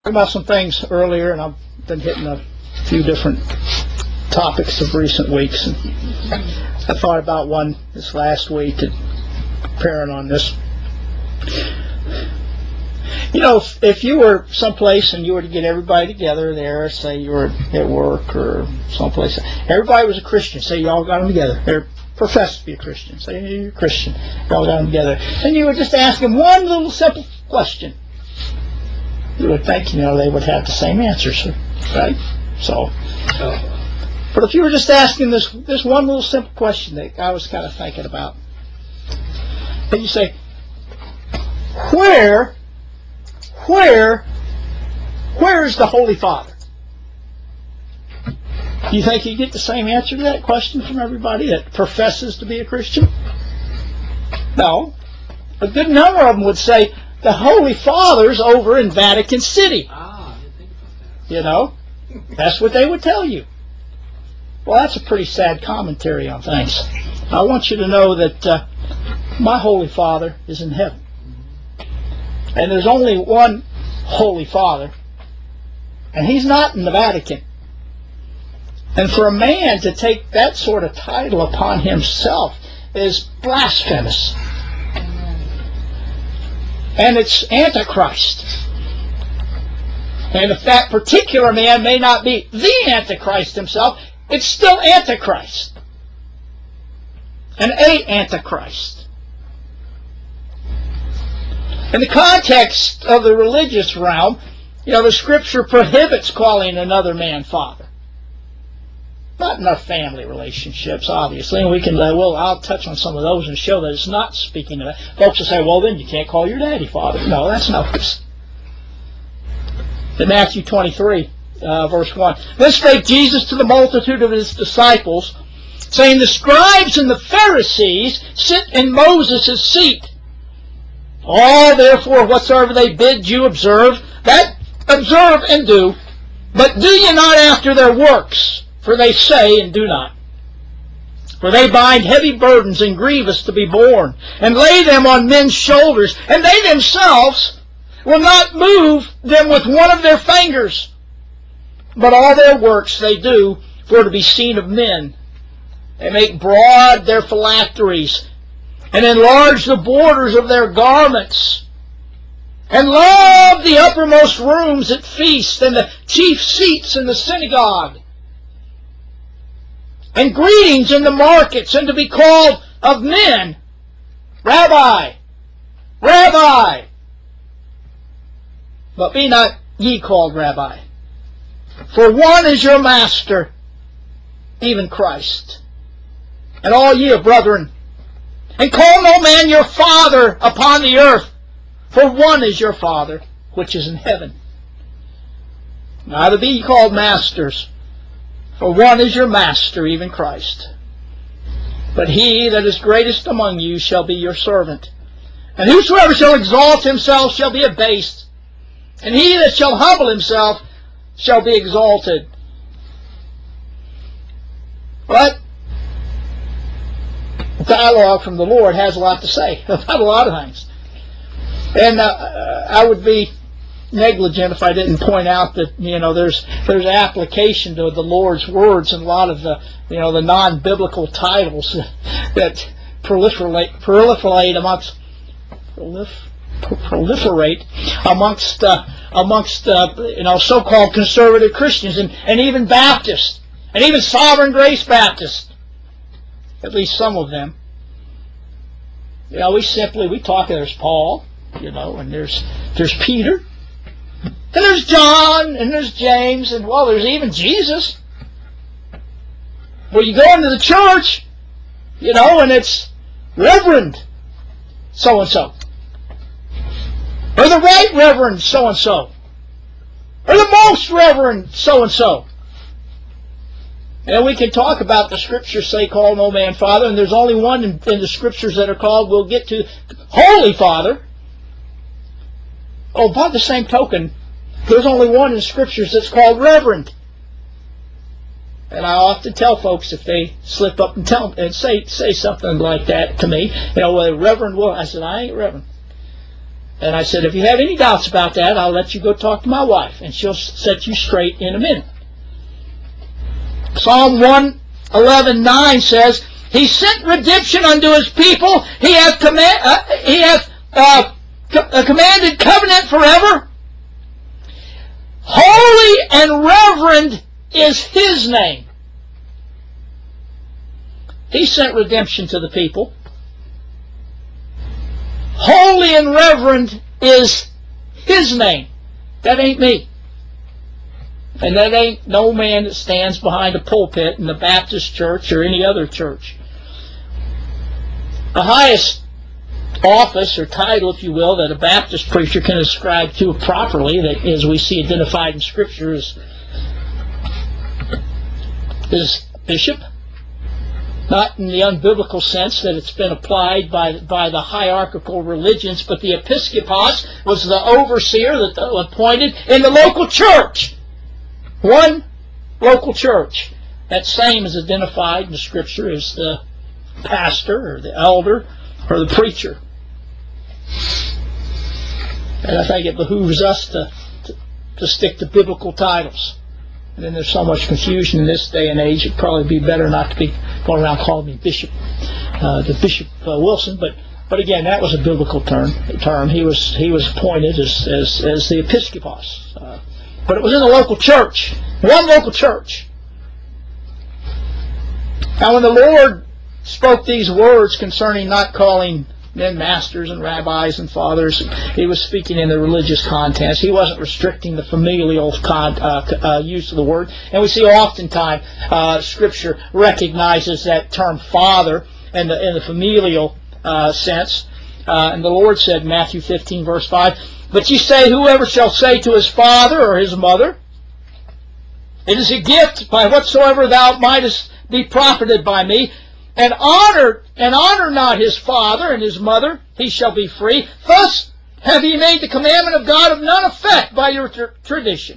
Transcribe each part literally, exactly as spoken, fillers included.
About some things earlier, and I've been hitting a few different topics of recent weeks. And I thought about one this last week, and preparing on this. You know, if, if you were someplace and you were to get everybody together there, say you were at work or someplace, everybody was a Christian. Say you all got them together. They professed to be a Christian. Say you're a Christian. You all got them together, and you would just ask them one little simple question. You would think, you know, they would have the same answers, right? So, but if you were just asking this this one little simple question that I was kind of thinking about, and you say, where, where, where is the Holy Father? Do you think you get the same answer to that question from everybody that professes to be a Christian? No. A good number of them would say, the Holy Father's over in Vatican City. Ah, I didn't think about that. You know, that's what they would tell you. Well, that's a pretty sad commentary on things. I want you to know that uh, my Holy Father is in heaven. And there's only one Holy Father, and He's not in the Vatican. And for a man to take that sort of title upon himself is blasphemous. And it's Antichrist. And if that particular man may not be the Antichrist himself, it's still Antichrist. And a Antichrist. In the context of the religious realm, you know, the Scripture prohibits calling another man father. Not in our family relationships, obviously, and we can. Uh, well, I'll touch on some of those and show that it's not speaking of that. Folks will say, "Well, then you can't call your daddy father." No, that's not this. In Matthew twenty-three, uh, verse one, then spake Jesus to the multitude of His disciples, saying, "The scribes and the Pharisees sit in Moses' seat. All therefore whatsoever they bid you observe, that observe and do, but do ye not after their works. For they say and do not. For they bind heavy burdens and grievous to be borne, and lay them on men's shoulders, and they themselves will not move them with one of their fingers. But all their works they do for to be seen of men. They make broad their phylacteries, and enlarge the borders of their garments, and love the uppermost rooms at feasts, and the chief seats in the synagogue, and greetings in the markets, and to be called of men, Rabbi, Rabbi. But be not ye called Rabbi, for one is your master, even Christ. And all ye are brethren. And call no man your father upon the earth, for one is your Father, which is in heaven. Neither be ye called masters, for one is your master, even Christ. But he that is greatest among you shall be your servant. And whosoever shall exalt himself shall be abased, and he that shall humble himself shall be exalted. But dialogue from the Lord has a lot to say about a lot of things. And uh, I would be negligent if I didn't point out that, you know, there's there's application to the Lord's words in a lot of the, you know, the non-biblical titles that proliferate proliferate amongst prolif, proliferate amongst uh, amongst uh, you know, so-called conservative Christians, and, and even Baptists, and even Sovereign Grace Baptists, at least some of them. You know, we simply we talk. There's Paul, you know, and there's there's Peter. And there's John, and there's James, and, well, there's even Jesus. Well, you go into the church, you know, and it's Reverend so-and-so. Or the Right Reverend so-and-so. Or the Most Reverend so-and-so. And we can talk about the Scriptures say, call no man Father, and there's only one in, in the Scriptures that are called, we'll get to, Holy Father. Oh, by the same token, there's only one in the Scriptures that's called Reverend. And I often tell folks, if they slip up and tell and say say something like that to me, you know, well, Reverend Will, I said, I ain't Reverend. And I said, if you have any doubts about that, I'll let you go talk to my wife, and she'll set you straight in a minute. Psalm one eleven nine says, He sent redemption unto His people. He hath, command, uh, he hath uh, co- uh, commanded covenant forever. Holy and reverend is His name. He sent redemption to the people. Holy and reverend is His name. That ain't me. And that ain't no man that stands behind a pulpit in the Baptist church or any other church. The highest office or title, if you will, that a Baptist preacher can ascribe to properly, that as we see identified in Scripture, is, is bishop. Not in the unbiblical sense that it's been applied by, by the hierarchical religions, but the episkopos was the overseer that appointed in the local church. One local church. That same is identified in the Scripture as the pastor or the elder or the preacher. And I think it behooves us to, to, to stick to biblical titles. And then there's so much confusion in this day and age, it'd probably be better not to be going around calling me Bishop, uh, the Bishop uh, Wilson. But but again, that was a biblical term. Term. He was he was appointed as as, as the episkopos, uh, but it was in the local church, one local church. Now, when the Lord spoke these words concerning not calling men masters and rabbis and fathers, He was speaking in the religious context. He wasn't restricting the familial con, uh, uh, use of the word. And we see oftentimes uh, Scripture recognizes that term father in the, in the familial uh, sense. Uh, and the Lord said in Matthew fifteen, verse five, But ye say, whoever shall say to his father or his mother, It is a gift by whatsoever thou mightest be profited by me, and honor and honor not his father and his mother, he shall be free. Thus have ye made the commandment of God of none effect by your tr- tradition.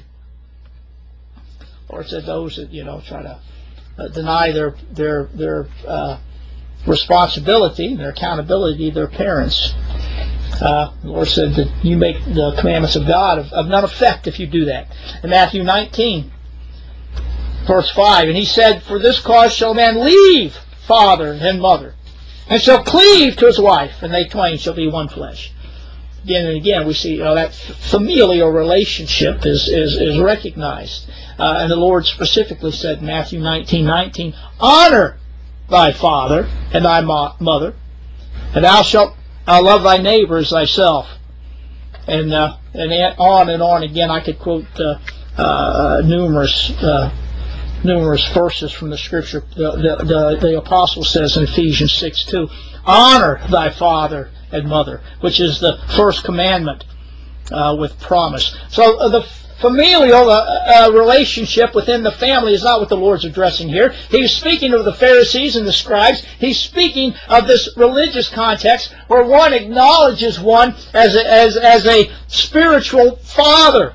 Or it said those that, you know, try to uh, deny their their their uh, responsibility, their accountability to their parents. Uh, the Lord said that you make the commandments of God of, of none effect if you do that. In Matthew nineteen, verse five, and He said, For this cause shall a man leave father and mother, and shall cleave to his wife, and they twain shall be one flesh. Again and again, we see you know, that familial relationship is is, is recognized, uh, and the Lord specifically said in Matthew nineteen nineteen, Honor thy father and thy mo- mother, and thou shalt uh, love thy neighbor as thyself. And uh, and on and on again, I could quote uh, uh, numerous. Uh, numerous verses from the Scripture. The, the, the, the Apostle says in Ephesians six two, Honor thy father and mother, which is the first commandment uh, with promise. So uh, the familial uh, uh, relationship within the family is not what the Lord's addressing here. He's speaking of the Pharisees and the scribes. He's speaking of this religious context where one acknowledges one as a, as, as a spiritual father.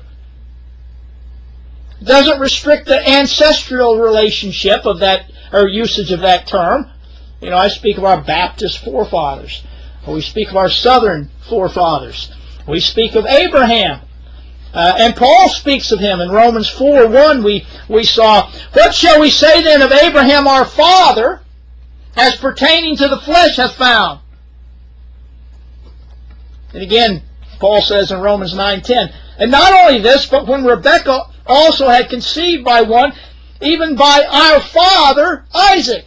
Doesn't restrict the ancestral relationship of that, or usage of that term. You know, I speak of our Baptist forefathers. Or we speak of our Southern forefathers. We speak of Abraham. Uh, and Paul speaks of him in Romans four one. We, we saw, What shall we say then of Abraham our father, as pertaining to the flesh hath found? And again, Paul says in Romans nine ten, And not only this, but when Rebekah also had conceived by one, even by our father Isaac.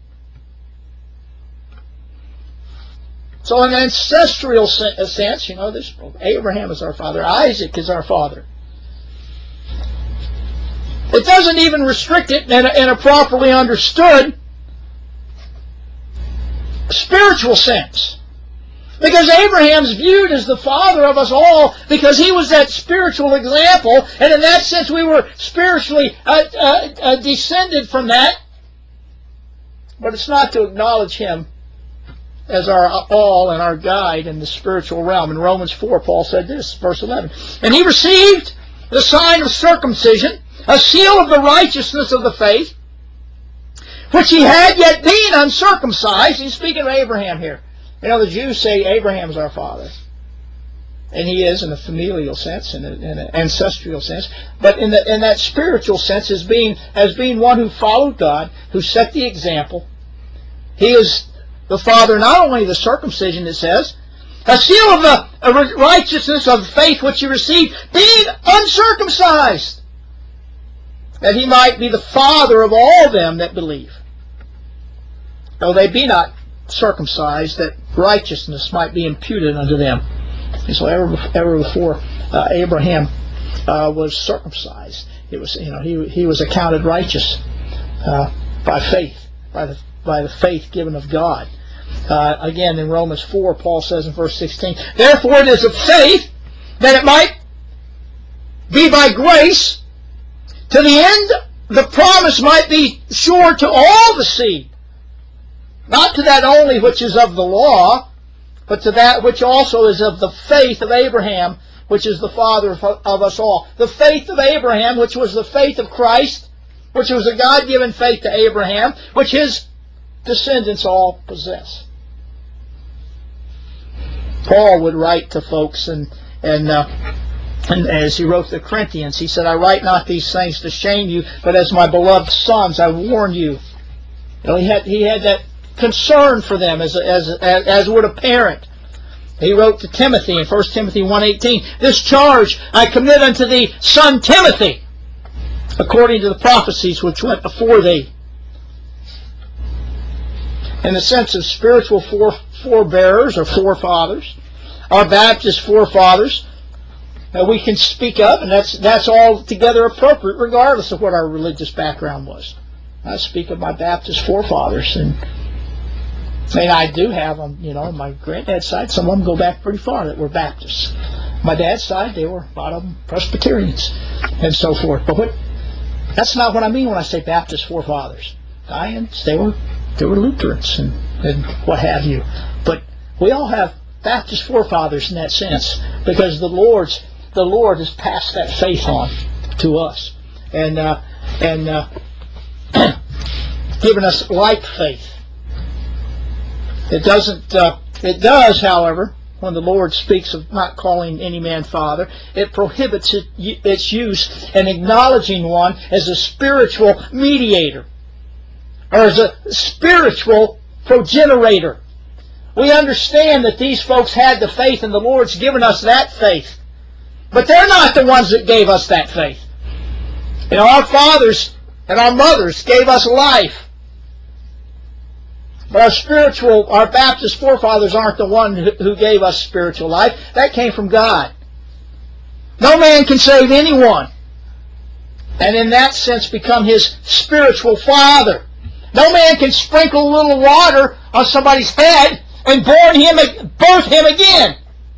So in an ancestral sense, you know, this Abraham is our father, Isaac is our father. It doesn't even restrict it in a, in a properly understood spiritual sense. Because Abraham's viewed as the father of us all because he was that spiritual example, and in that sense we were spiritually uh, uh, uh, descended from that. But it's not to acknowledge him as our all and our guide in the spiritual realm. In Romans four, Paul said this, verse eleven, And he received the sign of circumcision, a seal of the righteousness of the faith, which he had yet being uncircumcised. He's speaking of Abraham here. You know, the Jews say Abraham is our father. And he is in a familial sense, in, a, in an ancestral sense, but in, the, in that spiritual sense, as being as being one who followed God, who set the example. He is the father not only of the circumcision, it says, a seal of the righteousness of faith which he received, being uncircumcised, that he might be the father of all them that believe, though they be not circumcised, that righteousness might be imputed unto them. And so ever, ever before uh, Abraham uh, was circumcised, it was you know he he was accounted righteous uh, by faith, by the by the faith given of God. Uh, again, in Romans four, Paul says in verse sixteen, therefore it is of faith, that it might be by grace, to the end the promise might be sure to all the seed, not to that only which is of the law, but to that which also is of the faith of Abraham, which is the father of, of us all. The faith of Abraham, which was the faith of Christ, which was a God-given faith to Abraham, which his descendants all possess. Paul would write to folks, and and, uh, and as he wrote to the Corinthians, he said, I write not these things to shame you, but as my beloved sons, I warn you. You know, he had he had that concern for them as as as, as would a parent. He wrote to Timothy in First Timothy one eighteen, this charge I commit unto thee, son Timothy, according to the prophecies which went before thee. In the sense of spiritual fore, forebearers or forefathers, our Baptist forefathers, that we can speak of, and that's that's altogether appropriate regardless of what our religious background was. I speak of my Baptist forefathers, and And I do have them, you know, on my granddad's side, some of them go back pretty far that were Baptists. My dad's side, they were, a lot of them, Presbyterians and so forth. But what, that's not what I mean when I say Baptist forefathers. Dians, they were, they were Lutherans and, and what have you. But we all have Baptist forefathers in that sense, because the Lord's, the Lord has passed that faith on to us and, uh, and uh, given us like faith. It doesn't. Uh, it does, however, when the Lord speaks of not calling any man father, it prohibits it, its use and acknowledging one as a spiritual mediator or as a spiritual progenerator. We understand that these folks had the faith, and the Lord's given us that faith, but they're not the ones that gave us that faith. You know, our fathers and our mothers gave us life. But our spiritual, our Baptist forefathers aren't the one who gave us spiritual life. That came from God. No man can save anyone, and in that sense become his spiritual father. No man can sprinkle a little water on somebody's head and born him, birth him again.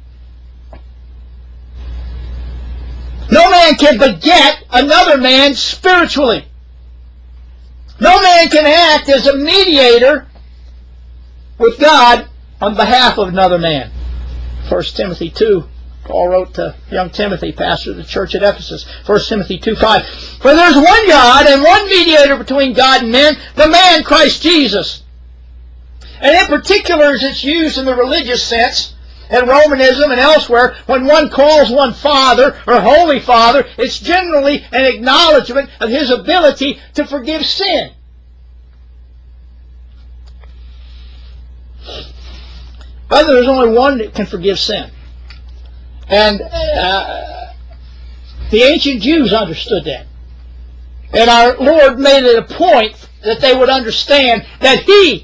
No man can beget another man spiritually. No man can act as a mediator with God on behalf of another man. First Timothy two, Paul wrote to young Timothy, pastor of the church at Ephesus. First Timothy two five, for there's one God and one mediator between God and men, the man Christ Jesus. And in particular, as it's used in the religious sense, in Romanism and elsewhere, when one calls one Father or Holy Father, it's generally an acknowledgement of his ability to forgive sin. But there's only one that can forgive sin. And uh, the ancient Jews understood that. And our Lord made it a point that they would understand that He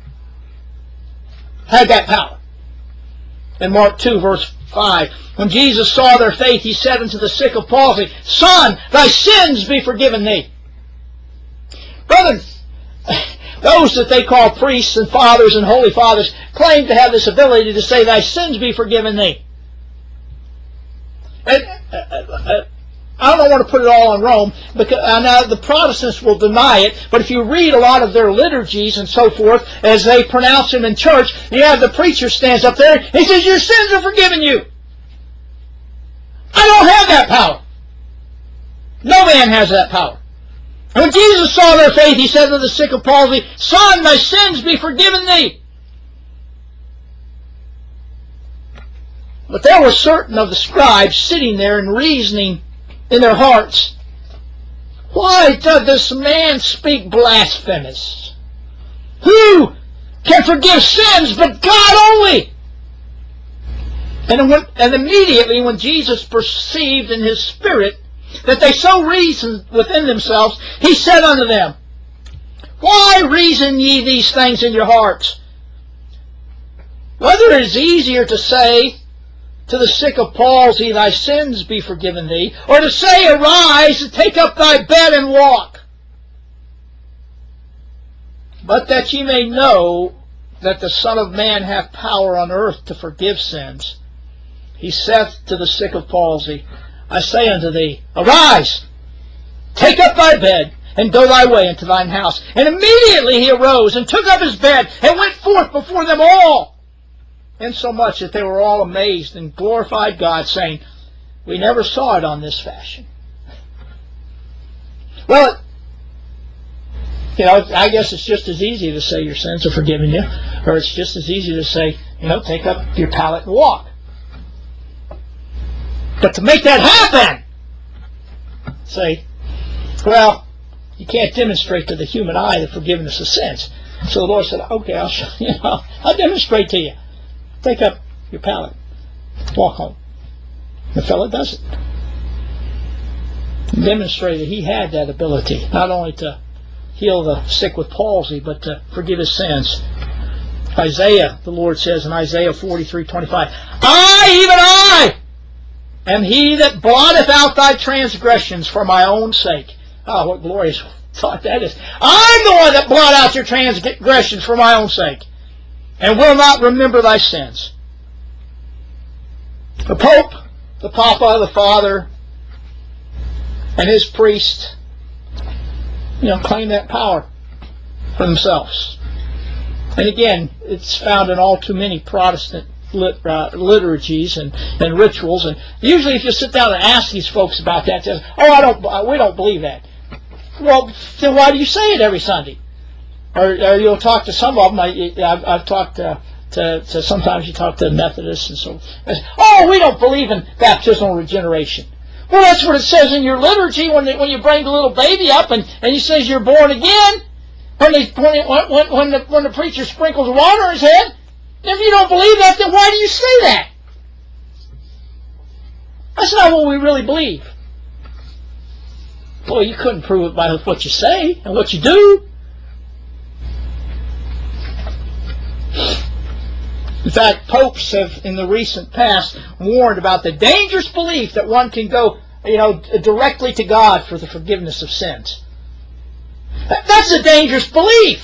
had that power. In Mark two, verse five, when Jesus saw their faith, He said unto the sick of palsy, Son, thy sins be forgiven thee. Brethren, those that they call priests and fathers and holy fathers claim to have this ability to say, thy sins be forgiven thee. And, uh, uh, I don't want to put it all on Rome, because I know the Protestants will deny it, but if you read a lot of their liturgies and so forth, as they pronounce them in church, you have the preacher stands up there, he says, your sins are forgiven you. I don't have that power. No man has that power. And when Jesus saw their faith, He said to the sick of palsy, Son, thy sins be forgiven thee. But there were certain of the scribes sitting there and reasoning in their hearts, why does this man speak blasphemous? Who can forgive sins but God only? And, when, and immediately when Jesus perceived in his spirit that they so reasoned within themselves, he said unto them, why reason ye these things in your hearts? Whether it is easier to say to the sick of palsy, thy sins be forgiven thee, or to say, arise and take up thy bed and walk. But that ye may know that the Son of Man hath power on earth to forgive sins, he saith to the sick of palsy, I say unto thee, arise, take up thy bed, and go thy way into thine house. And immediately he arose, and took up his bed, and went forth before them all, insomuch that they were all amazed, and glorified God, saying, we never saw it on this fashion. Well, you know, I guess it's just as easy to say your sins are forgiven you, or it's just as easy to say, you know, take up your pallet and walk. But to make that happen, say, well, you can't demonstrate to the human eye the forgiveness of sins. So the Lord said, okay, I'll show you know, I'll demonstrate to you. Take up your pallet, walk home. The fellow does it. He demonstrated he had that ability, not only to heal the sick with palsy, but to forgive his sins. Isaiah, the Lord says in Isaiah forty-three twenty-five, I, even I, am he that blotteth out thy transgressions for my own sake. Oh, what glorious thought that is. I'm the one that blot out your transgressions for my own sake, and will not remember thy sins. The Pope, the Papa, the Father, and his priest, you know, claim that power for themselves. And again, it's found in all too many Protestant lit, uh, liturgies and, and rituals. And usually, if you sit down and ask these folks about that, they say, "Oh, I don't. We don't believe that." Well, then why do you say it every Sunday? Or, or you'll talk to some of them. I, I've, I've talked to, to, to. Sometimes you talk to Methodists and so. Oh, we don't believe in baptismal regeneration. Well, that's what it says in your liturgy when they, when you bring the little baby up and, and he says you're born again. When, they, when, it, when, when, the, when the preacher sprinkles water on his head. If you don't believe that, then why do you say that? That's not what we really believe. Boy, you couldn't prove it by what you say and what you do. In fact, popes have, in the recent past, warned about the dangerous belief that one can go, you know, directly to God for the forgiveness of sins. That's a dangerous belief.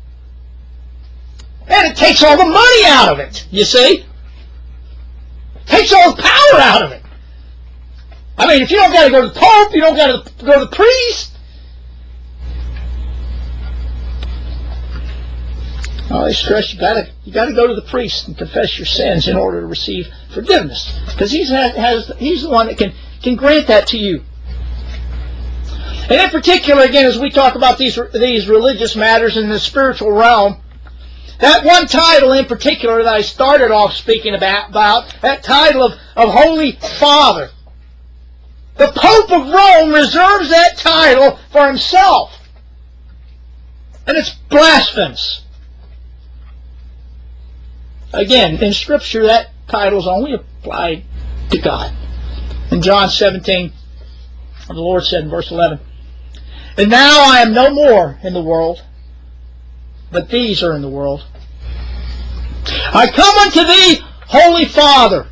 And it takes all the money out of it, you see? It takes all the power out of it. I mean, if you don't got to go to the Pope, you don't got to go to the priest. Oh, they stress you got to you got to go to the priest and confess your sins in order to receive forgiveness, because he's has he's the one that can can grant that to you. And in particular, again, as we talk about these these religious matters in the spiritual realm, that one title in particular that I started off speaking about, about that title of, of Holy Father. The Pope of Rome reserves that title for himself. And it's blasphemous. Again, in Scripture, that title is only applied to God. In John seventeen, the Lord said in verse eleven, and now I am no more in the world, but these are in the world. I come unto thee, Holy Father.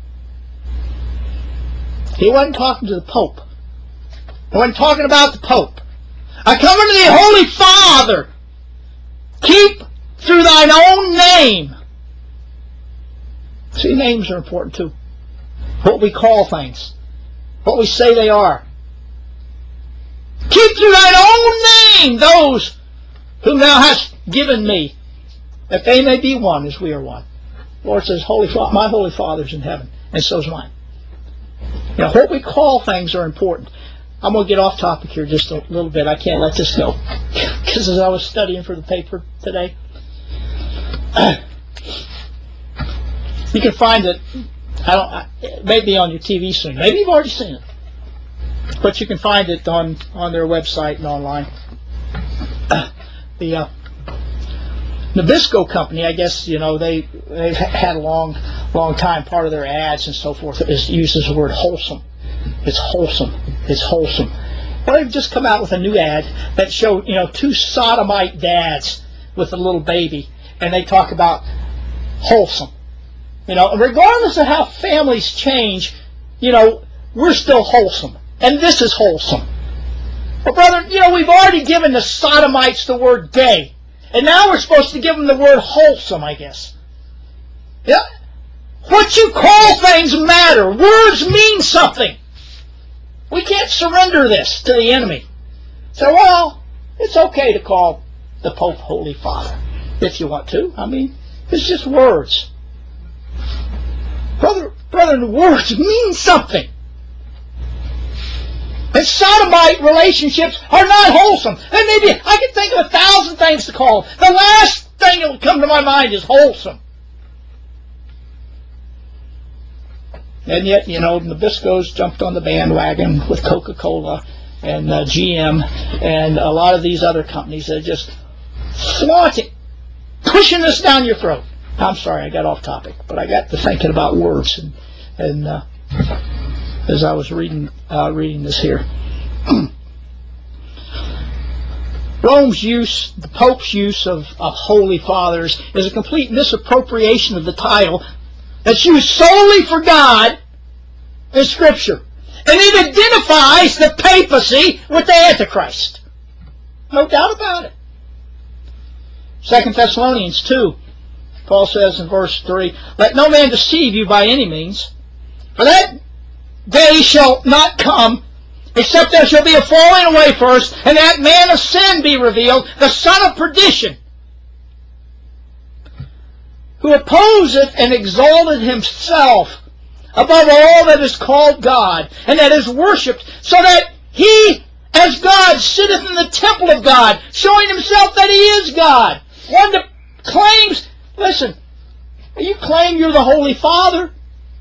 He wasn't talking to the Pope. He wasn't talking about the Pope. I come unto thee, Holy Father. Keep through thine own name. See, names are important too. What we call things. What we say they are. Keep through thine own name those whom thou hast given me, that they may be one as we are one. The Lord says, Holy Father, my Holy Father's in heaven, and so's mine. You know, what we call things are important. I'm going to get off topic here just a little bit. I can't let this go. Because as I was studying for the paper today, you can find that I don't. I, it may be on your T V soon. Maybe you've already seen it, but you can find it on on their website and online. The uh, Nabisco company, I guess, you know, they they've had a long, long time. Part of their ads and so forth is uses the word wholesome. It's wholesome. It's wholesome. Well, they've just come out with a new ad that showed, you know, two sodomite dads with a little baby, and they talk about wholesome. You know, regardless of how families change, you know, we're still wholesome, and this is wholesome. Well, brother, you know, we've already given the sodomites the word gay, and now we're supposed to give them the word wholesome, I guess. Yeah. What you call things matter. Words mean something. We can't surrender this to the enemy. So, well, it's okay to call the Pope Holy Father, if you want to. I mean, it's just words. Brother, brother, words mean something. And sodomite relationships are not wholesome. And maybe I can think of a thousand things to call them. The last thing that will come to my mind is wholesome. And yet, you know, Nabisco's jumped on the bandwagon with Coca-Cola and uh, G M and a lot of these other companies that are just flaunting, pushing this down your throat. I'm sorry, I got off topic, but I got to thinking about words, and, and uh, as I was reading uh, reading this here. Rome's use, the Pope's use of, of Holy Fathers is a complete misappropriation of the title that's used solely for God in Scripture. And it identifies the papacy with the Antichrist. No doubt about it. Second Thessalonians two, Paul says in verse three, let no man deceive you by any means, for that day shall not come, except there shall be a falling away first, and that man of sin be revealed, the son of perdition, who opposeth and exalteth himself above all that is called God, and that is worshipped, so that he, as God, sitteth in the temple of God, showing himself that he is God. One that claims, listen, you claim you're the Holy Father.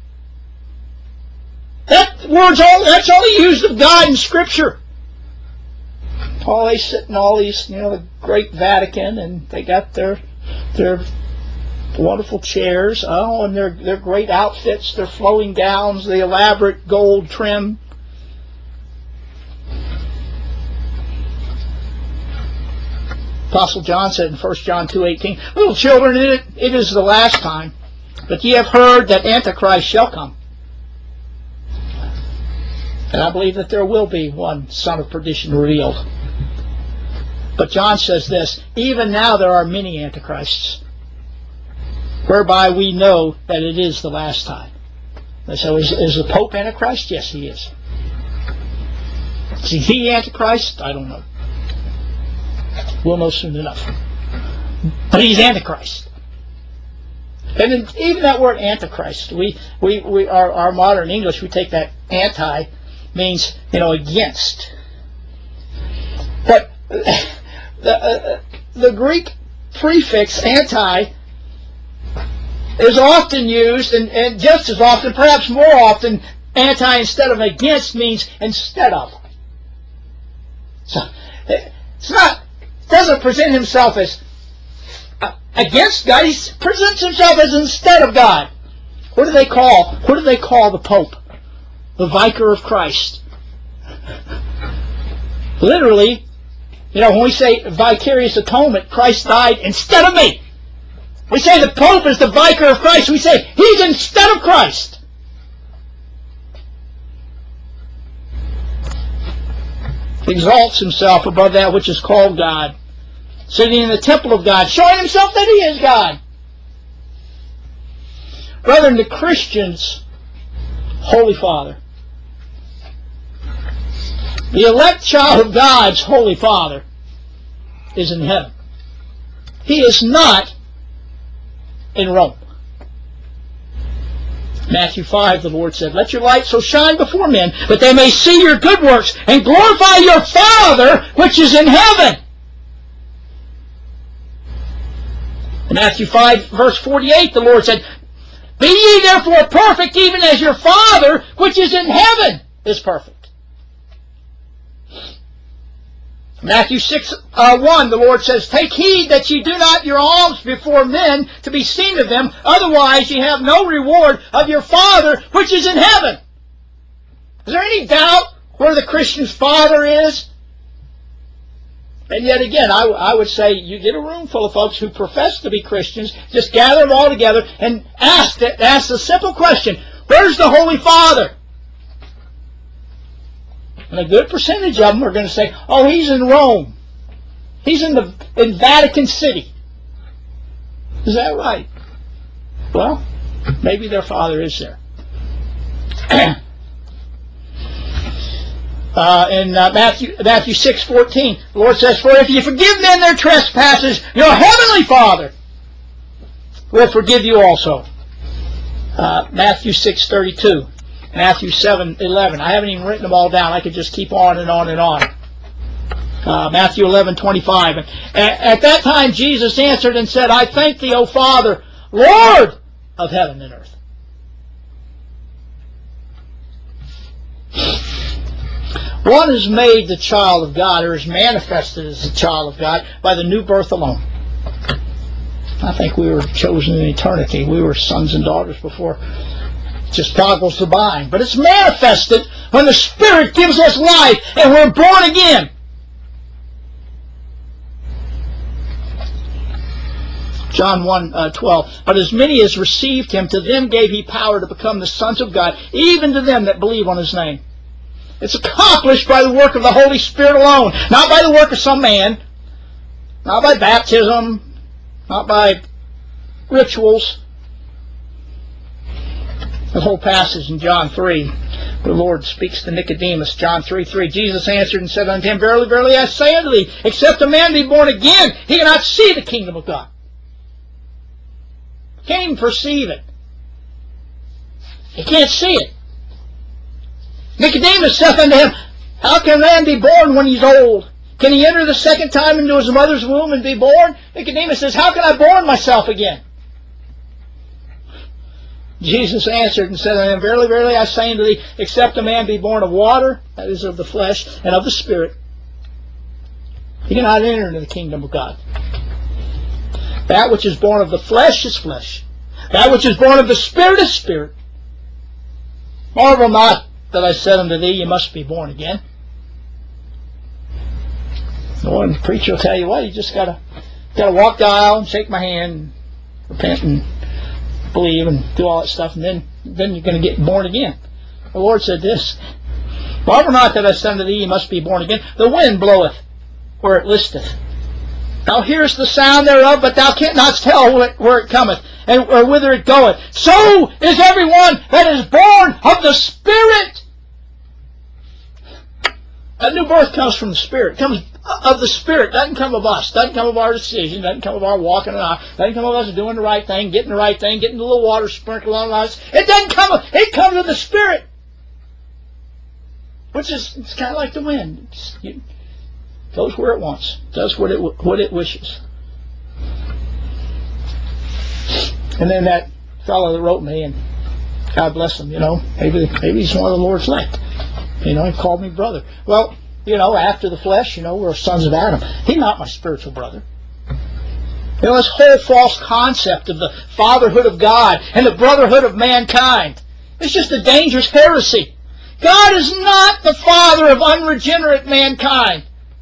That word's all, that's only used of God in Scripture. Oh, they sit in all these, you know, the great Vatican, and they got their their wonderful chairs, oh, and their their great outfits, their flowing gowns, the elaborate gold trim. Apostle John said in First John two eighteen, little children, it, it is the last time, but ye have heard that Antichrist shall come. And I believe that there will be one son of perdition revealed. But John says this, even now there are many antichrists, whereby we know that it is the last time. So is, is the Pope Antichrist? Yes, he is. Is he the Antichrist? I don't know. We'll know soon enough. But he's Antichrist. And in, even that word Antichrist, we, we, we our, our modern English, we take that anti, means, you know, against. But the, uh, the Greek prefix anti is often used, and, and just as often, perhaps more often, anti instead of against means instead of. So it's not, doesn't present himself as against God, he presents himself as instead of God. What do they call, what do they call the Pope? The Vicar of Christ. Literally, you know, when we say vicarious atonement, Christ died instead of me. We say the Pope is the Vicar of Christ. We say he's instead of Christ. He exalts himself above that which is called God, sitting in the temple of God, showing himself that he is God. Brethren, the Christian's Holy Father, the elect child of God's Holy Father, is in heaven. He is not in Rome. Matthew five, the Lord said, let your light so shine before men that they may see your good works and glorify your Father which is in heaven. In Matthew five, verse forty-eight, the Lord said, Be ye therefore perfect, even as your Father, which is in heaven, is perfect. Matthew six, uh, one, the Lord says, Take heed that ye do not your alms before men to be seen of them, otherwise ye have no reward of your Father which is in heaven. Is there any doubt where the Christian's Father is? And yet again, I, I would say you get a room full of folks who profess to be Christians, just gather them all together and ask, ask the simple question, where's the Holy Father? And a good percentage of them are going to say, oh, he's in Rome. He's in the in Vatican City. Is that right? Well, maybe their Father is there. uh, in uh, Matthew Matthew six fourteen, the Lord says, For if you forgive men their trespasses, your heavenly Father will forgive you also. Uh, Matthew six thirty-two. Matthew seven eleven. I haven't even written them all down. I could just keep on and on and on. Uh, Matthew eleven twenty-five. And at, at that time Jesus answered and said, I thank thee, O Father, Lord of heaven and earth. One is made the child of God, or is manifested as the child of God, by the new birth alone. I think we were chosen in eternity. We were sons and daughters before. Just boggles the mind. But it's manifested when the Spirit gives us life and we're born again. John one twelve. But as many as received him, to them gave he power to become the sons of God, even to them that believe on his name. It's accomplished by the work of the Holy Spirit alone, not by the work of some man, not by baptism, not by rituals. The whole passage in John three, the Lord speaks to Nicodemus, John three three. Jesus answered and said unto him, Verily, verily, I say unto thee, except a man be born again, he cannot see the kingdom of God. He can't even perceive it. He can't see it. Nicodemus saith unto him, How can a man be born when he's old? Can he enter the second time into his mother's womb and be born? Nicodemus says, How can I born myself again? Jesus answered and said unto him, Verily, verily, I say unto thee, except a man be born of water, that is of the flesh, and of the Spirit, he cannot enter into the kingdom of God. That which is born of the flesh is flesh. That which is born of the Spirit is spirit. Marvel not that I said unto thee, you must be born again. The one preacher will tell you, well, you just gotta gotta walk the aisle and shake my hand, and repent and believe and do all that stuff, and then then you're going to get born again. The Lord said this, Marvel not that I said unto thee, you must be born again. The wind bloweth where it listeth. Thou hearest the sound thereof, but thou canst not tell where it cometh, and or whither it goeth. So is everyone that is born of the Spirit. That new birth comes from the Spirit. It comes of the Spirit. Doesn't come of us. Doesn't come of our decision. Doesn't come of our walking around. Doesn't come of us doing the right thing, getting the right thing, getting a little water sprinkled on us. It doesn't come of, it comes of the Spirit. Which is, it's kind of like the wind. It's, it goes where it wants. Does what it, what it wishes. And then that fellow that wrote me, and God bless him, you know, maybe, maybe he's one of the Lord's elect. You know, he called me brother. Well, you know, after the flesh, you know, we're sons of Adam. He's not my spiritual brother. You know, this whole false concept of the fatherhood of God and the brotherhood of mankind, it's just a dangerous heresy. God is not the father of unregenerate mankind.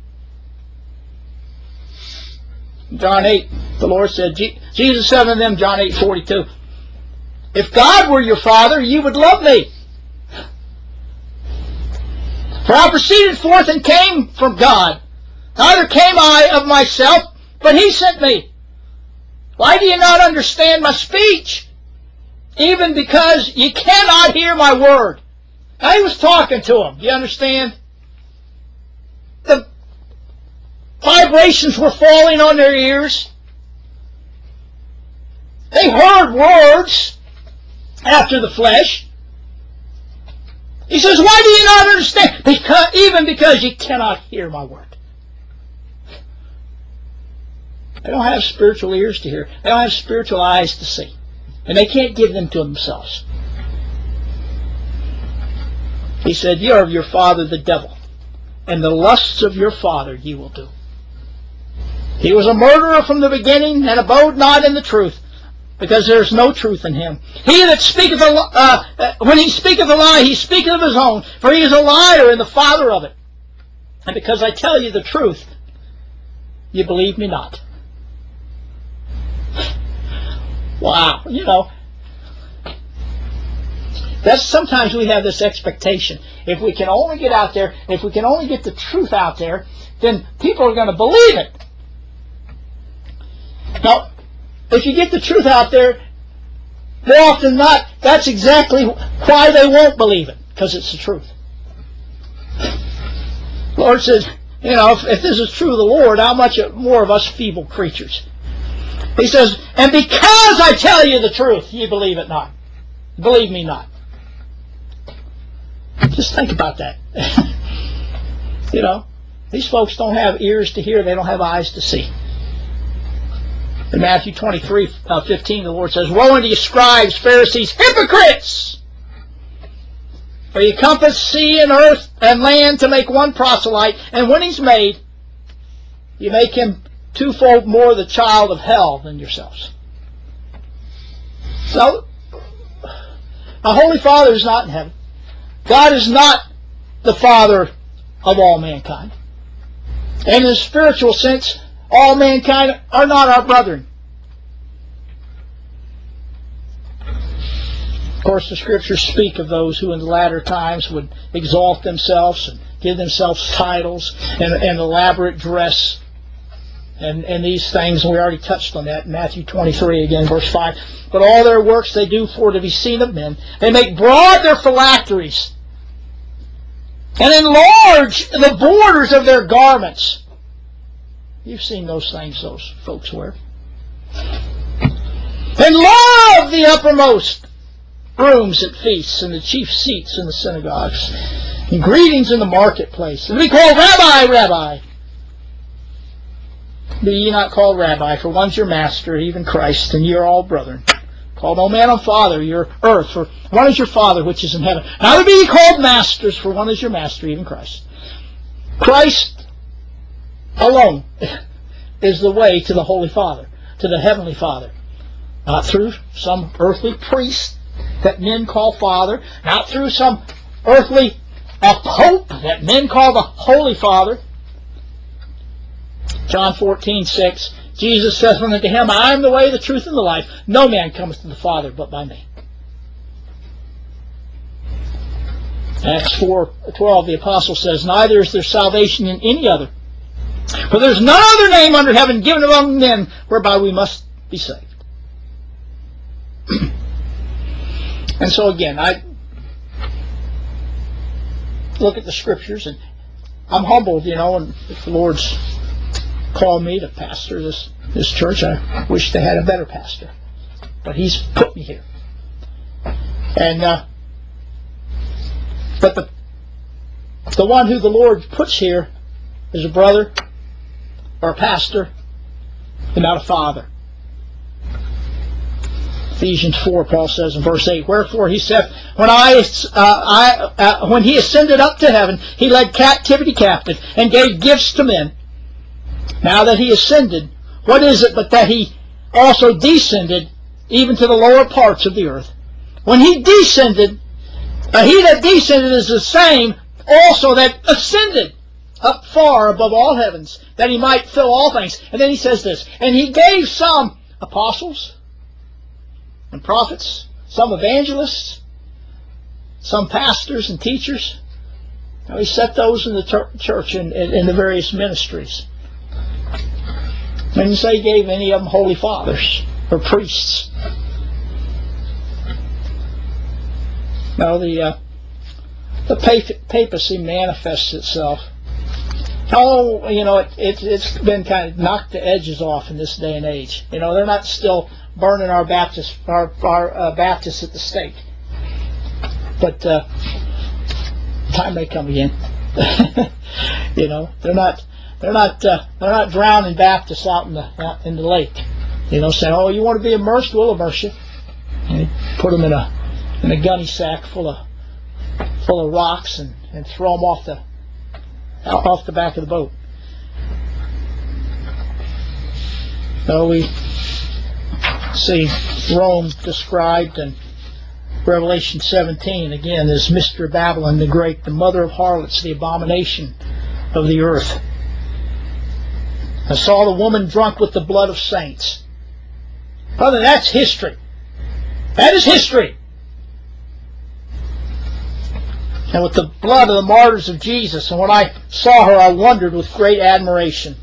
John eight, the Lord said, Jesus said unto them, John eight forty-two, if God were your father, you would love me. For I proceeded forth and came from God. Neither came I of myself, but he sent me. Why do you not understand my speech? Even because you cannot hear my word. Now he was talking to them. Do you understand? The vibrations were falling on their ears. They heard words after the flesh. He says, why do you not understand? Because, even because you cannot hear my word. They don't have spiritual ears to hear. They don't have spiritual eyes to see. And they can't give them to themselves. He said, "You are of your father the devil, and the lusts of your father you will do. He was a murderer from the beginning, and abode not in the truth, because there is no truth in him. He that speaketh a, uh, when he speaketh a lie, he speaketh of his own, for he is a liar and the father of it. And because I tell you the truth, you believe me not." Wow, you know, that's sometimes we have this expectation. If we can only get out there, if we can only get the truth out there, then people are going to believe it. Now, if you get the truth out there, more often than not, that's exactly why they won't believe it, because it's the truth. The Lord says, you know, if, if this is true of the Lord, how much more of us feeble creatures? He says, "And because I tell you the truth, you believe it not. Believe me not." Just think about that. You know, these folks don't have ears to hear, they don't have eyes to see. In Matthew twenty-three, uh, fifteen, the Lord says, "Woe unto you, scribes, Pharisees, hypocrites! For you compass sea and earth and land to make one proselyte, and when he's made, you make him twofold more the child of hell than yourselves." So, a Holy Father is not in heaven. God is not the Father of all mankind. And in a spiritual sense, all mankind are not our brethren. Of course, the Scriptures speak of those who in the latter times would exalt themselves and give themselves titles and, and elaborate dress and, and these things. We already touched on that in Matthew twenty-three, again, verse five. "But all their works they do for to be seen of men. They make broad their phylacteries and enlarge the borders of their garments." You've seen those things those folks wear. "And love the uppermost rooms at feasts and the chief seats in the synagogues, and greetings in the marketplace, and be called Rabbi, Rabbi. Be ye not called Rabbi, for one's your master, even Christ, and ye are all brethren. Call no man on father, your earth, for one is your Father which is in heaven. Neither be ye called masters, for one is your master, even Christ." Christ alone is the way to the Holy Father, to the Heavenly Father. Not through some earthly priest that men call Father, not through some earthly uh, Pope that men call the Holy Father. John fourteen, six, Jesus saith unto him, "I am the way, the truth, and the life. No man cometh to the Father but by me." Acts four, twelve, the Apostle says, "Neither is there salvation in any other, for there is none other name under heaven given among men whereby we must be saved." And so again, I look at the Scriptures, and I'm humbled, you know, and if the Lord's called me to pastor this, this church, I wish they had a better pastor. But He's put me here. And, uh, but the, the one who the Lord puts here is a brother or a pastor and not a father. Ephesians four, Paul says in verse eight, "Wherefore he saith, when I, uh, I uh, when he ascended up to heaven, he led captivity captive and gave gifts to men. Now that he ascended, what is it but that he also descended even to the lower parts of the earth? When he descended, uh, he that descended is the same also that ascended up far above all heavens, that he might fill all things." And then he says this, "And he gave some apostles and prophets, some evangelists, some pastors and teachers." Now he set those in the ter- church in, in, in the various ministries. Didn't say he gave any of them holy fathers or priests. No, the uh, the pap- papacy manifests itself. Oh, you know, it, it, it's been kind of knocked the edges off in this day and age. You know, they're not still burning our Baptist, our, our uh, Baptists at the stake. But uh, time may come again. You know, they're not, they're not, uh, they're not drowning Baptists out in the out in the lake. You know, saying, "Oh, you want to be immersed? We'll immerse you." And he'd put them in a in a gunny sack full of full of rocks and, and throw them off the off the back of the boat. So we see Rome described in Revelation seventeen again as Mister Babylon the Great, the mother of harlots, the abomination of the earth. I saw the woman drunk with the blood of saints. Brother, that's history. That is history. And with the blood of the martyrs of Jesus. And when I saw her, I wondered with great admiration.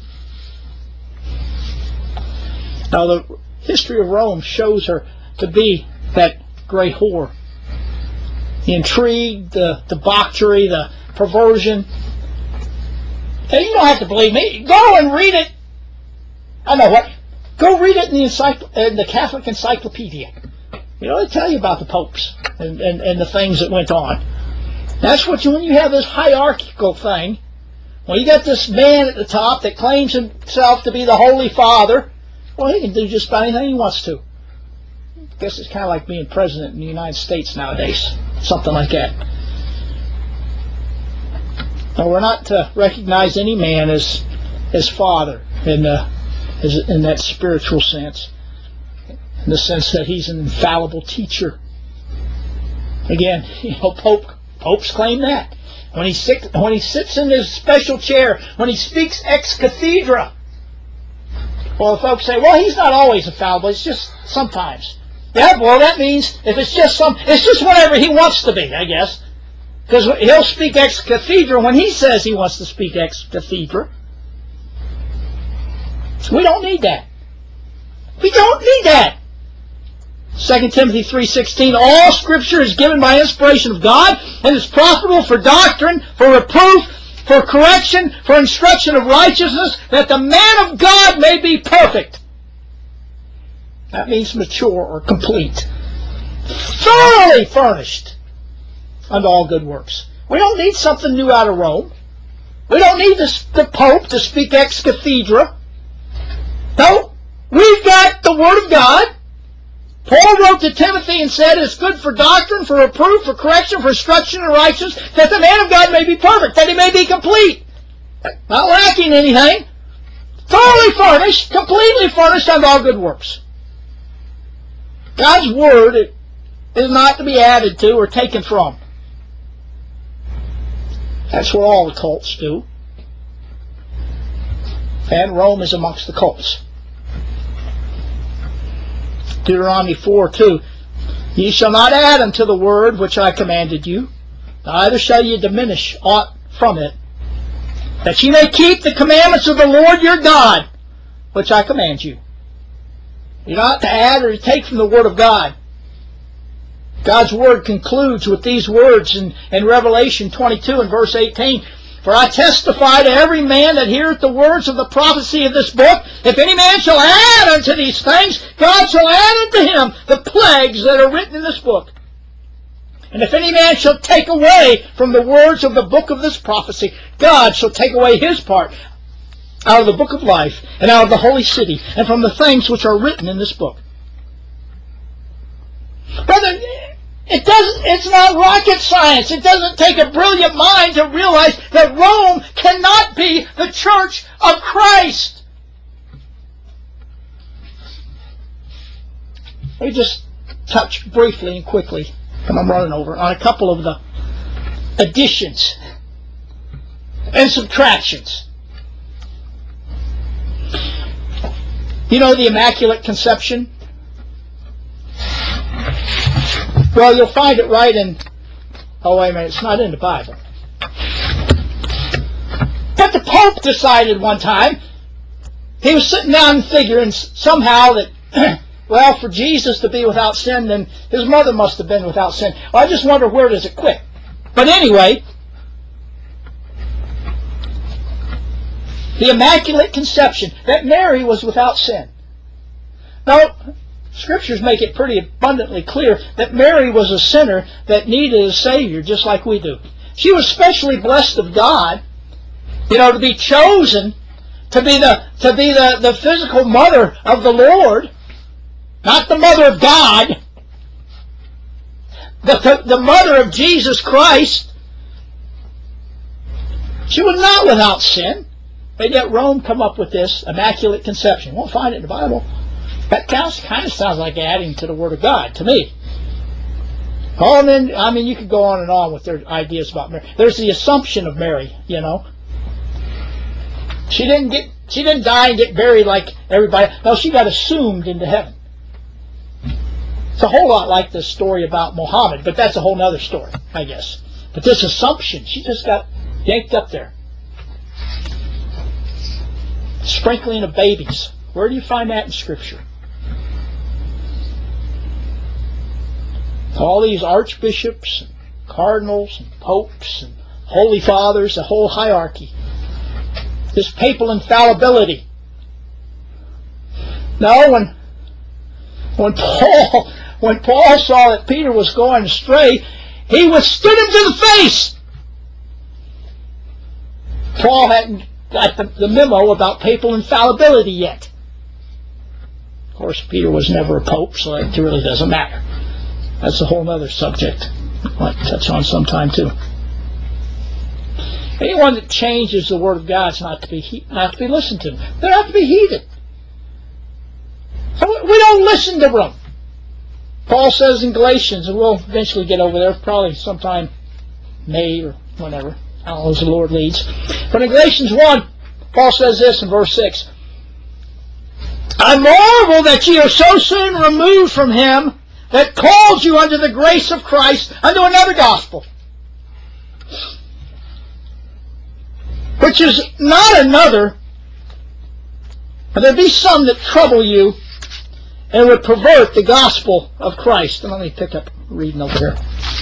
Now, the history of Rome shows her to be that great whore. The intrigue, the debauchery, the perversion. Hey, you don't have to believe me. Go and read it. I know what. Go read it in the, encycl- in the Catholic Encyclopedia. You know, they tell you about the popes and, and, and the things that went on. That's what you, when you have this hierarchical thing, when you got this man at the top that claims himself to be the Holy Father, well, he can do just about anything he wants to. I guess it's kind of like being president in the United States nowadays. Something like that. Now, we're not to recognize any man as as father in the, as, in that spiritual sense, in the sense that he's an infallible teacher. Again, you know, Pope popes claim that when he sits when he sits in his special chair, when he speaks ex cathedra. Well, folks say, well, he's not always infallible; it's just sometimes. Yeah, well, that means if it's just some, it's just whatever he wants to be, I guess. Because he'll speak ex cathedra when he says he wants to speak ex cathedra. We don't need that. We don't need that. Second Timothy three sixteen, all Scripture is given by inspiration of God and is profitable for doctrine, for reproof, for correction, for instruction of righteousness, that the man of God may be perfect. That means mature or complete. Thoroughly furnished unto all good works. We don't need something new out of Rome. We don't need the, the Pope to speak ex cathedra. No, we've got the Word of God. Paul wrote to Timothy and said it's good for doctrine, for reproof, for correction, for instruction in righteousness, that the man of God may be perfect, that he may be complete, not lacking anything, thoroughly furnished, completely furnished unto all good works. God's Word is not to be added to or taken from. That's what all the cults do. And Rome is amongst the cults. Deuteronomy four two, ye shall not add unto the word which I commanded you, neither shall ye diminish aught from it, that ye may keep the commandments of the Lord your God, which I command you. You're not to add or to take from the Word of God. God's Word concludes with these words in, in Revelation twenty-two and verse eighteen, for I testify to every man that heareth the words of the prophecy of this book, if any man shall add unto these things, God shall add unto him the plagues that are written in this book. And if any man shall take away from the words of the book of this prophecy, God shall take away his part out of the book of life, and out of the holy city, and from the things which are written in this book. Brother, it doesn't, it's not rocket science. It doesn't take a brilliant mind to realize that Rome cannot be the church of Christ. Let me just touch briefly and quickly, and I'm running over, on a couple of the additions and subtractions. You know the Immaculate Conception? Well, you'll find it right in... Oh, wait a minute, it's not in the Bible. But the Pope decided one time, he was sitting down and figuring somehow that, well, for Jesus to be without sin, then his mother must have been without sin. Well, I just wonder, where does it quit? But anyway, the Immaculate Conception, that Mary was without sin. Now, Scriptures make it pretty abundantly clear that Mary was a sinner that needed a Savior, just like we do. She was specially blessed of God, you know, to be chosen to be the to be the, the physical mother of the Lord, not the mother of God. the, the, the mother of Jesus Christ, she was not without sin. And yet Rome come up with this immaculate conception. You won't find it in the Bible. That kind of sounds like adding to the Word of God to me. Oh, and then, I mean, you could go on and on with their ideas about Mary. There's the assumption of Mary, you know. She didn't get, she didn't die and get buried like everybody. No, she got assumed into heaven. It's a whole lot like the story about Muhammad, but that's a whole other story, I guess. But this assumption, she just got yanked up there. Sprinkling of babies. Where do you find that in Scripture? All these archbishops, and cardinals, and popes, and holy fathers, the whole hierarchy. This papal infallibility. No, when when Paul when Paul saw that Peter was going astray, he withstood him to the face. Paul hadn't got the, the memo about papal infallibility yet. Of course, Peter was never a pope, so it really doesn't matter. That's a whole other subject I might touch on sometime too. Anyone that changes the Word of God is not to be he- not to be listened to. They're not to be heeded. So we don't listen to them. Paul says in Galatians, and we'll eventually get over there, probably sometime May or whenever. I don't know, as the Lord leads. But in Galatians one, Paul says this in verse six. I marvel that ye are so soon removed from him that called you unto the grace of Christ unto another gospel, which is not another. And there be some that trouble you and would pervert the gospel of Christ. And let me pick up reading over here.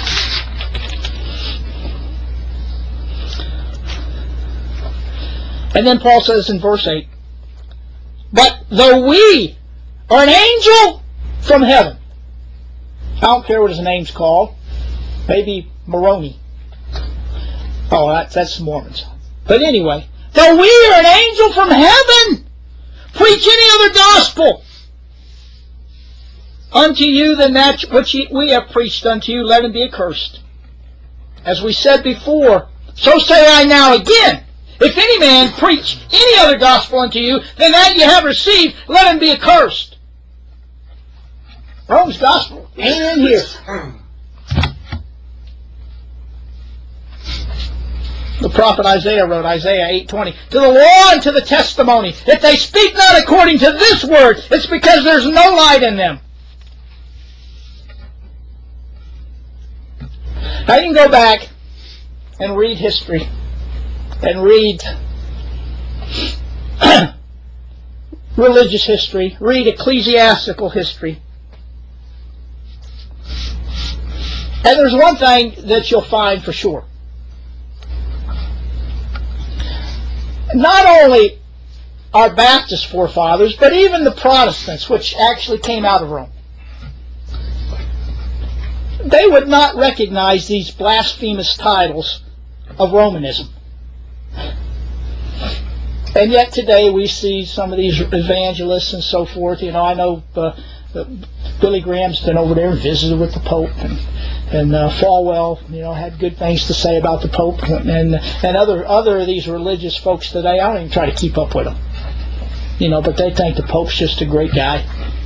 And then Paul says in verse eight, but though we are an angel from heaven, I don't care what his name's called, maybe Moroni. Oh, that's, that's Mormons. But anyway, though we are an angel from heaven, preach any other gospel unto you than that which we have preached unto you, let him be accursed. As we said before, so say I now again, if any man preach any other gospel unto you than that you have received, let him be accursed. Rome's gospel ain't in here. The prophet Isaiah wrote, Isaiah eight twenty, to the law and to the testimony, if they speak not according to this word, it's because there's no light in them. Now you can go back and read history and read religious history, read ecclesiastical history. And there's one thing that you'll find for sure. Not only our Baptist forefathers, but even the Protestants, which actually came out of Rome, they would not recognize these blasphemous titles of Romanism. And yet today we see some of these evangelists and so forth. You know, I know uh, uh, Billy Graham's been over there and visited with the Pope, and, and uh, Falwell, you know, had good things to say about the Pope, and and other other of these religious folks today. I don't even try to keep up with them, you know, but they think the Pope's just a great guy.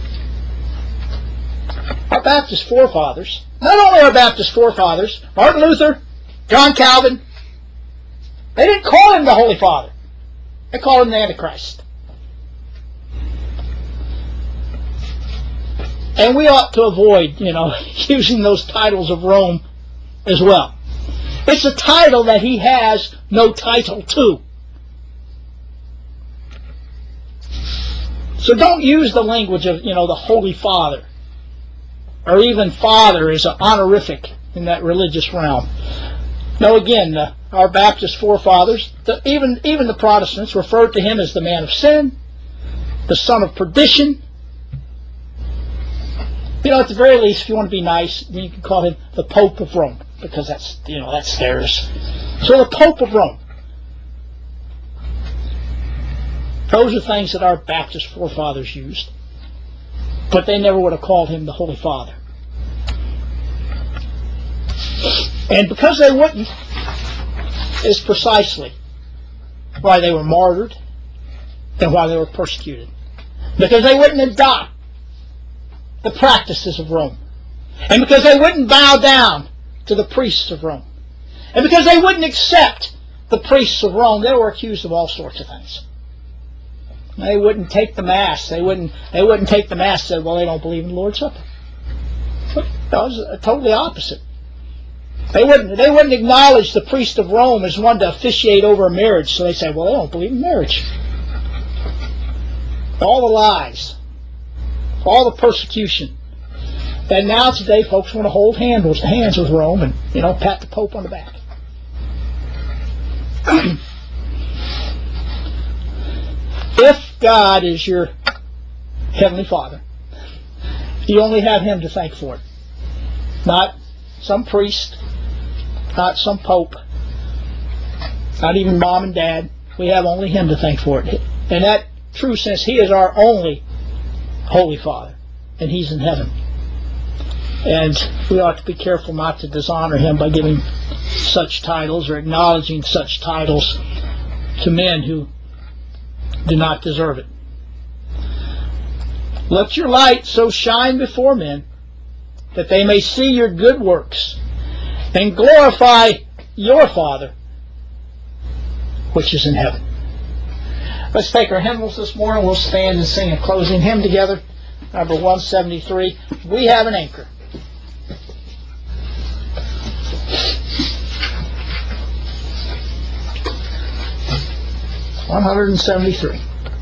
Our Baptist forefathers, not only our Baptist forefathers, Martin Luther, John Calvin, they didn't call him the Holy Father. They called him the Antichrist. And we ought to avoid, you know, using those titles of Rome as well. It's a title that he has no title to. So don't use the language of, you know, the Holy Father, or even Father is an honorific in that religious realm. Now again, uh, our Baptist forefathers, the, even even the Protestants, referred to him as the man of sin, the son of perdition. You know, at the very least, if you want to be nice, you can call him the Pope of Rome, because that's, you know, that's theirs. So the Pope of Rome. Those are things that our Baptist forefathers used, but they never would have called him the Holy Father. And because they wouldn't is precisely why they were martyred and why they were persecuted. Because they wouldn't adopt the practices of Rome. And because they wouldn't bow down to the priests of Rome. And because they wouldn't accept the priests of Rome, they were accused of all sorts of things. They wouldn't take the Mass. They wouldn't They wouldn't take the Mass and said, well, they don't believe in the Lord's Supper. That was totally opposite. They wouldn't, they wouldn't acknowledge the priest of Rome as one to officiate over a marriage, so they say, well, they don't believe in marriage. All the lies, all the persecution. And now today, folks want to hold hand with, hands with Rome and, you know, pat the Pope on the back. If God is your Heavenly Father, you only have Him to thank for it. Not some priest, not some pope, not even mom and dad. We have only Him to thank for it. In that true sense, He is our only Holy Father, and He's in heaven. And we ought to be careful not to dishonor Him by giving such titles or acknowledging such titles to men who do not deserve it. Let your light so shine before men that they may see your good works and glorify your Father which is in heaven. Let's take our hymnals this morning. We'll stand and sing a closing hymn together. Number one seventy-three, We Have an Anchor. one seventy-three.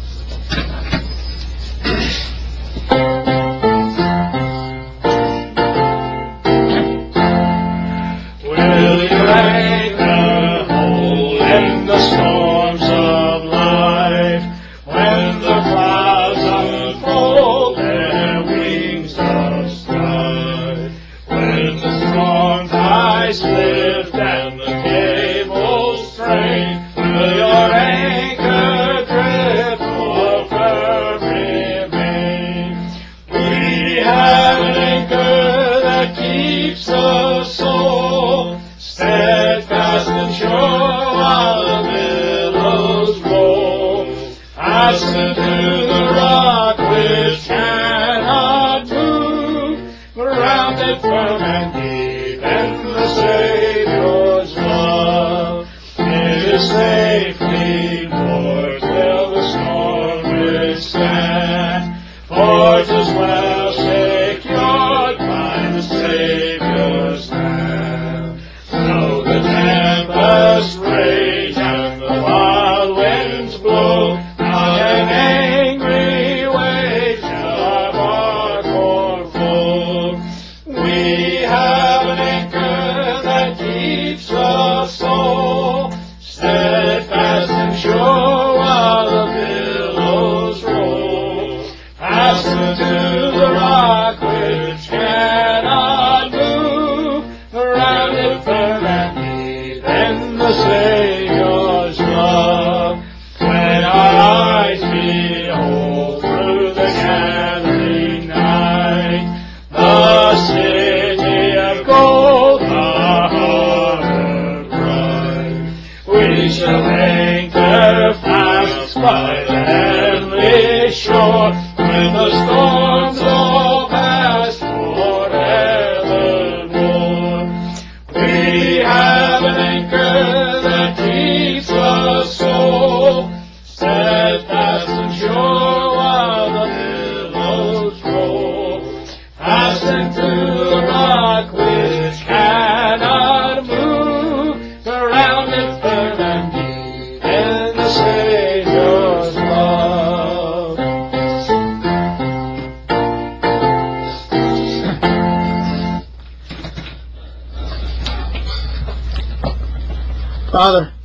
Father,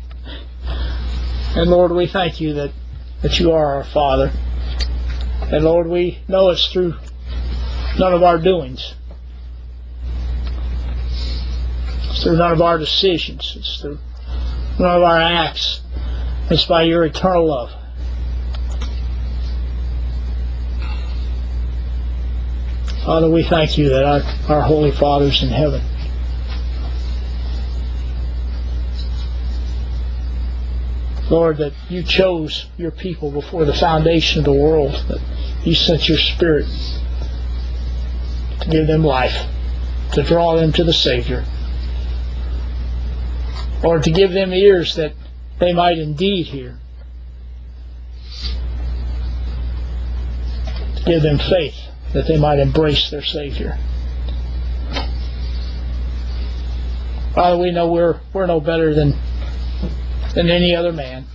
and Lord, we thank You that, that You are our Father. And Lord, we know it's through none of our doings. It's through none of our decisions. It's through none of our acts. It's by Your eternal love. Father, we thank You that our, our Holy Father's in heaven. Lord, that you chose your people before the foundation of the world, that you sent your Spirit to give them life, to draw them to the Savior, or to give them ears that they might indeed hear, to give them faith that they might embrace their Savior. Father, we know we're we're no better than than any other man,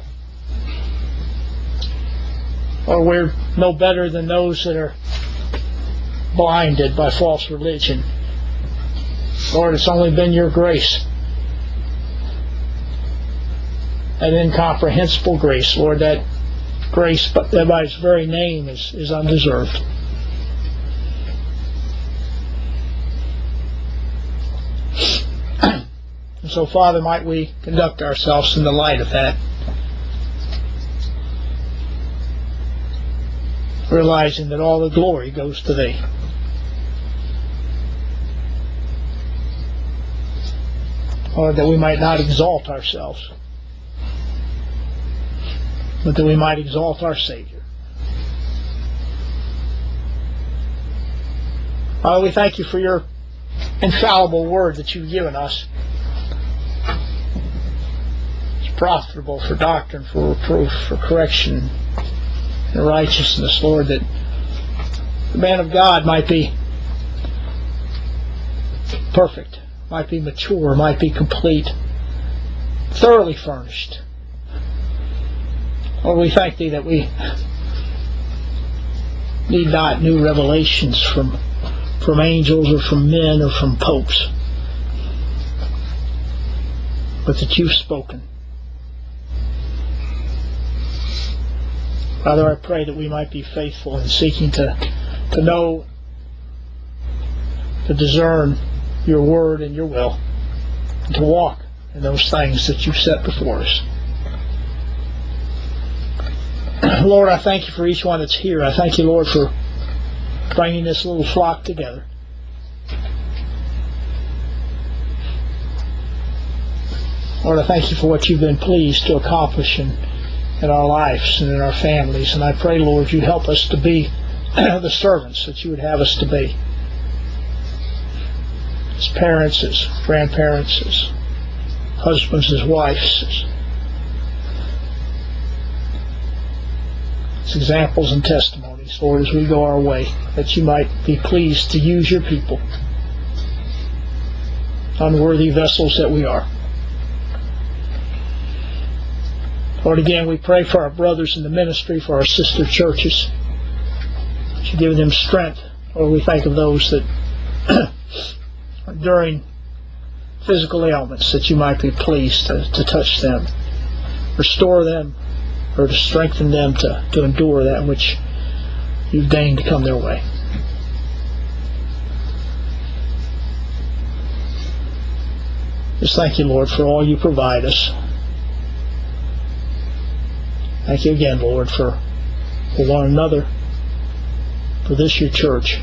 or we're no better than those that are blinded by false religion. Lord, it's only been your grace, that incomprehensible grace, Lord, that grace but that by its very name is, is undeserved. And so, Father, might we conduct ourselves in the light of that, realizing that all the glory goes to Thee. Lord, that we might not exalt ourselves, but that we might exalt our Savior. Father, we thank you for your infallible word that you've given us. It's profitable for doctrine, for reproof, for correction, and righteousness, Lord, that the man of God might be perfect, might be mature, might be complete, thoroughly furnished. Lord, we thank Thee that we need not new revelations from, from angels or from men or from popes, but that You've spoken. Father, I pray that we might be faithful in seeking to, to know, to discern Your word and Your will, and to walk in those things that You've set before us. Lord, I thank You for each one that's here. I thank You, Lord, for bringing this little flock together. Lord, I thank You for what You've been pleased to accomplish in, in our lives and in our families. And I pray, Lord, You help us to be the servants that You would have us to be. As parents, as grandparents, as husbands, as wives, as, as examples and testimonies, Lord, as we go our way, that You might be pleased to use Your people, unworthy vessels that we are. Lord, again, we pray for our brothers in the ministry, for our sister churches, that You give them strength. Lord, we think of those that during physical ailments, that You might be pleased to, to touch them, restore them, or to strengthen them to, to endure that which You've deigned to come their way. Just thank You, Lord, for all You provide us. Thank You again, Lord, for, for one another, for this Your church.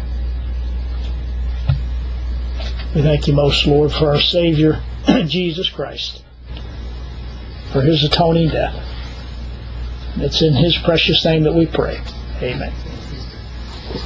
We thank You most, Lord, for our Savior, Jesus Christ, for His atoning death. It's in His precious name that we pray. Amen.